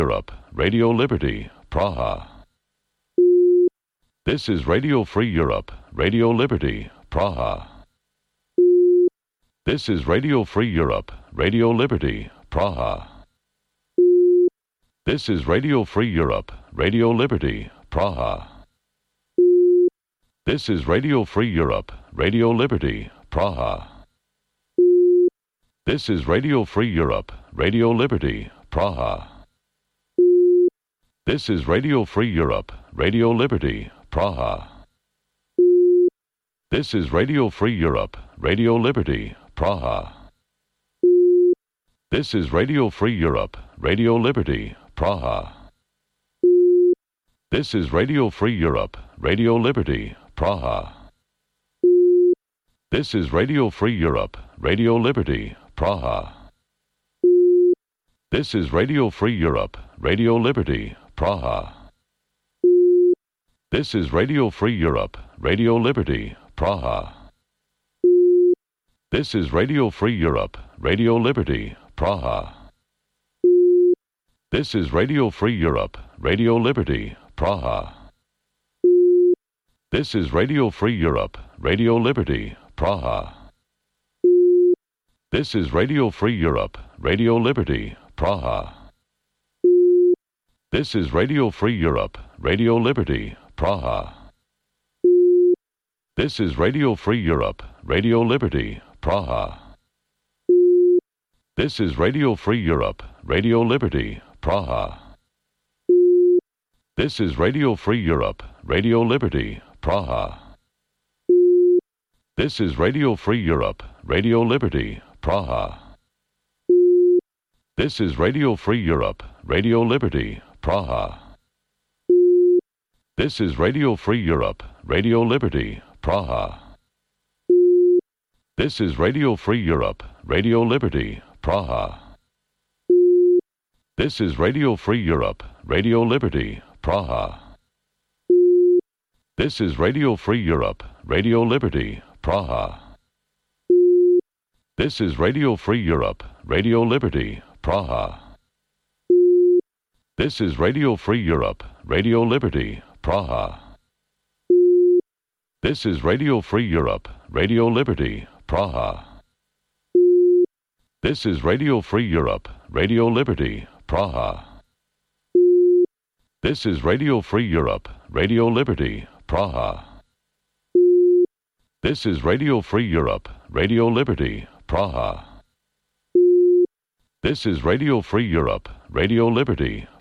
Europe, Radio Liberty, Praha. This is Radio Free Europe, Radio Liberty, Praha. This is Radio Free Europe, Radio Liberty, Praha. This is Radio Free Europe, Radio Liberty, Praha. This is Radio Free Europe, Radio Liberty, Praha. This is Radio Free Europe, Radio Liberty, Praha. This is Radio Free Europe, Radio Liberty, Praha. This is Radio Free Europe, Radio Liberty, Praha. This is Radio Free Europe, Radio Liberty, Praha. This is Radio Free Europe, Radio Liberty, Praha. This is Radio Free Europe, Radio Liberty, Praha. This is Radio Free Europe, Radio Liberty, Praha. This is Radio Free Europe, Radio Liberty, Praha. This is Radio Free Europe, Radio Liberty, Praha. This is Radio Free Europe, Radio Liberty, Praha. This is Radio Free Europe, Radio Liberty, Praha. This is Radio Free Europe, Radio Liberty, Praha. This is Radio Free Europe, Radio Liberty, Praha. This is Radio Free Europe, Radio Liberty, Praha. This is Radio Free Europe, Radio Liberty, Praha. This is Radio Free Europe, Radio Liberty, Praha. This is Radio Free Europe, Radio Liberty, Praha. This is Radio Free Europe, Radio Liberty, Praha. This is Radio Free Europe, Radio Liberty, Praha. This is Radio Free Europe, Radio Liberty, Praha. This is Radio Free Europe, Radio Liberty, Praha. This is Radio Free Europe, Radio Liberty, Praha. This is Radio Free Europe, Radio Liberty, Praha. This is Radio Free Europe, Radio Liberty, Praha. This is Radio Free Europe, Radio Liberty, Praha. This is Radio Free Europe, Radio Liberty, Praha. This is Radio Free Europe, Radio Liberty, Praha. This is Radio Free Europe, Radio Liberty, Praha. This is Radio Free Europe, Radio Liberty,